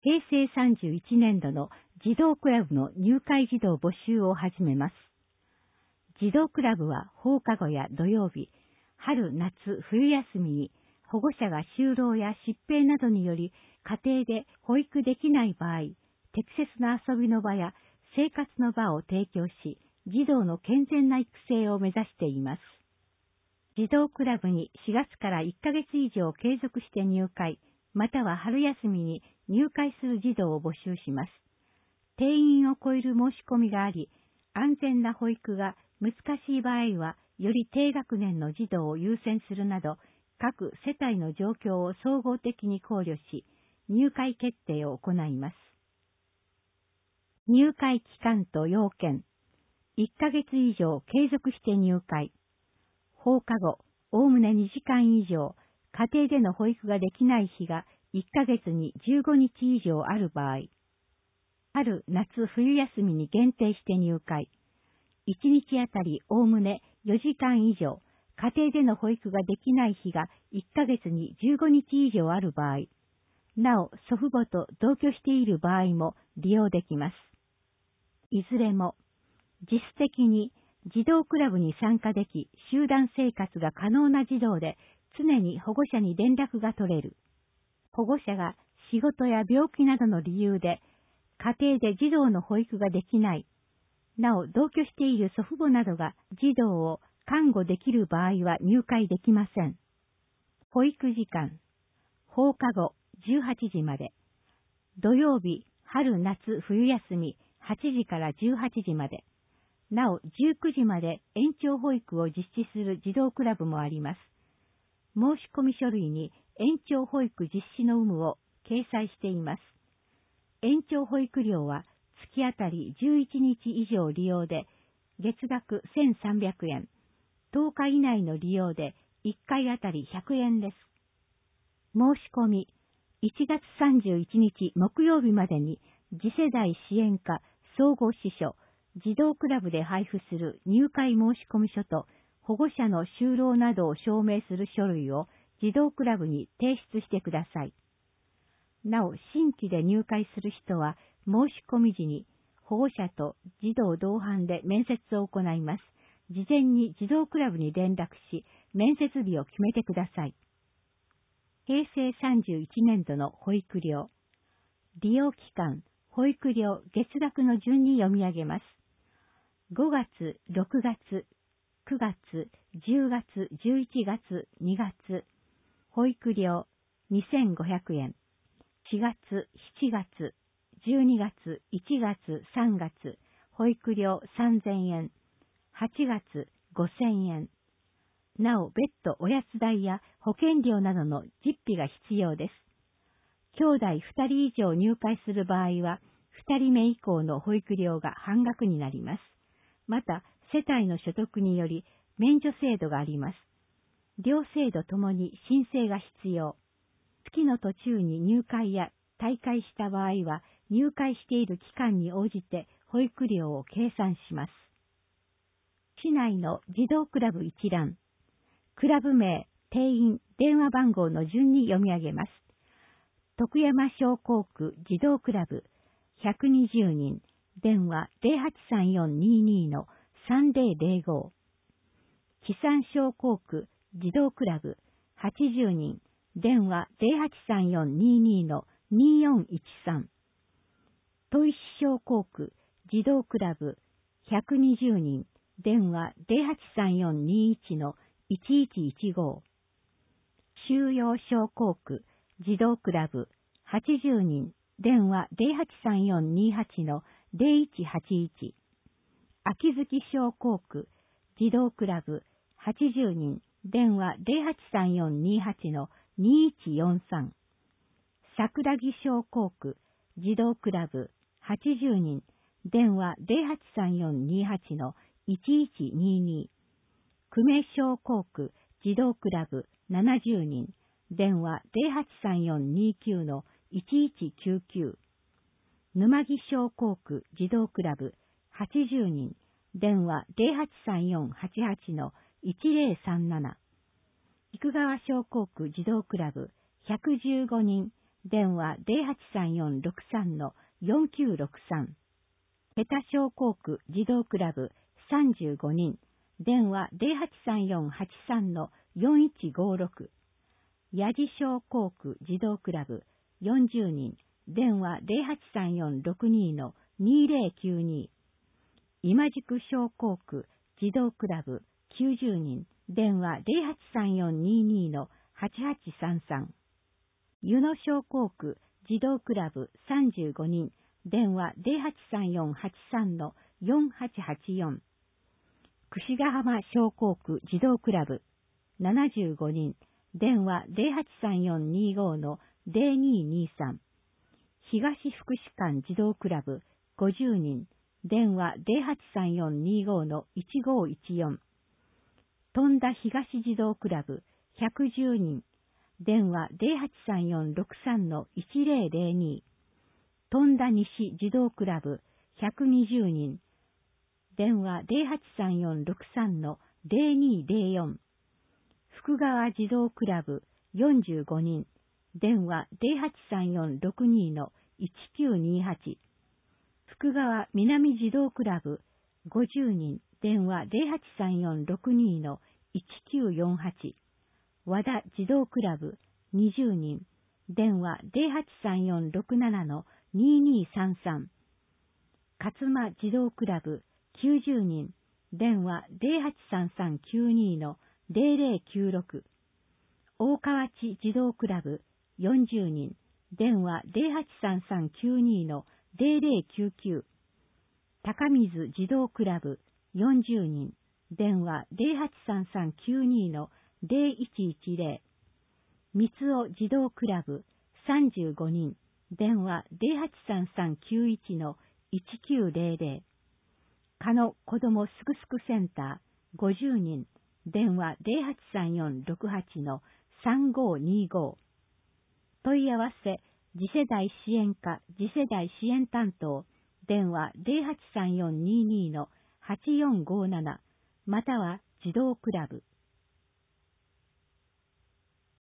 平成31年度の児童クラブの入会児童募集を始めます。児童クラブは放課後や土曜日、春、夏、冬休みに保護者が就労や疾病などにより家庭で保育できない場合、適切な遊びの場や生活の場を提供し、児童の健全な育成を目指しています。児童クラブに4月から1ヶ月以上継続して入会、または春休みに入会する児童を募集します。定員を超える申し込みがあり、安全な保育が難しい場合は、より低学年の児童を優先するなど、各世帯の状況を総合的に考慮し、入会決定を行います。入会期間と要件。1ヶ月以上継続して入会。放課後、おおむね2時間以上、家庭での保育ができない日が1ヶ月に15日以上ある場合。春、夏、冬休みに限定して入会。1日あたりおおむね4時間以上、家庭での保育ができない日が1ヶ月に15日以上ある場合、なお祖父母と同居している場合も利用できます。いずれも、実質的に児童クラブに参加でき、集団生活が可能な児童で、常に保護者に連絡が取れる。保護者が仕事や病気などの理由で、家庭で児童の保育ができない。なお、同居している祖父母などが児童を看護できる場合は入会できません。保育時間。放課後18時まで。土曜日、春夏冬休み8時から18時まで。なお、19時まで延長保育を実施する児童クラブもあります。申し込み書類に延長保育実施の有無を掲載しています。延長保育料は月あたり11日以上利用で月額1300円、10日以内の利用で1回あたり100円です。申し込み、1月31日木曜日までに次世代支援課総合支所、児童クラブで配布する入会申込書と保護者の就労などを証明する書類を児童クラブに提出してください。なお、新規で入会する人は申込時に保護者と児童同伴で面接を行います。事前に児童クラブに連絡し、面接日を決めてください。平成31年度の保育料。利用期間、保育料月額の順に読み上げます。5月、6月、9月、10月、11月、2月、保育料2500円。4月、7月、12月、1月、3月、保育料3000円。8月、5000円。なお、別途おやつ代や保険料などの実費が必要です。兄弟2人以上入会する場合は、2人目以降の保育料が半額になります。また、世帯の所得により免除制度があります。両制度ともに申請が必要。月の途中に入会や退会した場合は、入会している期間に応じて保育料を計算します。市内の児童クラブ一覧。クラブ名、定員、電話番号の順に読み上げます。徳山商工区児童クラブ120人、電話083422-3005。木山商工区児童クラブ80人、電話083422-2413。砥石商工区児童クラブ120人、電話083421-1115。収容商工区児童クラブ80人、電話083428-0181。秋月商工区児童クラブ80人、電話083428-2143。桜木商工区児童クラブ80人、電話083428-1122。久米商工区児童クラブ70人、電話083429-1199。沼木商工区児童クラブ80人、電話083488-1037。生川商工区児童クラブ115人、 電話083463-4963。ヘタ商工区児童クラブ35人、電話083483-4156。ヤジ商工区児童クラブ40人、電話083462-2092。今宿商工区児童クラブ90人、電話083422-8833。湯野商工区児童クラブ35人、電話083483-4884。櫛ヶ浜商工区児童クラブ75人、電話083425-0223。東福祉館児童クラブ50人、電話083425-1514。富田東児童クラブ110人、電話083463-1002。富田西児童クラブ120人、電話083463-0204。福川児童クラブ45人、電話083462-1928。福川南児童クラブ50人、電話083462-1948。和田児童クラブ20人、電話083467-2233。勝間児童クラブ90人、電話083392-0096。大川内児童クラブ40人、電話083392-0099。高水児童クラブ40人、電話083392-0110。三尾児童クラブ35人、電話083391-1900。加野子どもすくすくセンター50人、電話083468-3525。問い合わせ、次世代支援課次世代支援担当、電話083422-8457、または児童クラブ